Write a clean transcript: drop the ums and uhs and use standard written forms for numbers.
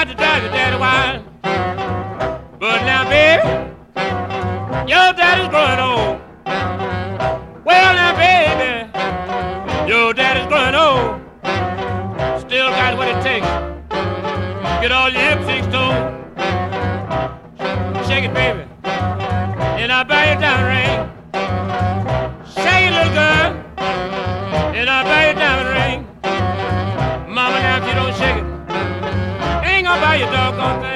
got to drive your daddy wild. But now, baby, your daddy's growing old. Well, now, baby, your daddy's growing old. Still got what it takes. Get all your hips extolled. Shake it, baby, and I'll buy you a diamond ring. Shake it, little girl, and I'll buy you a diamond ring. Mama, now if you don't shake it, I ain't gonna buy you a doggone thing.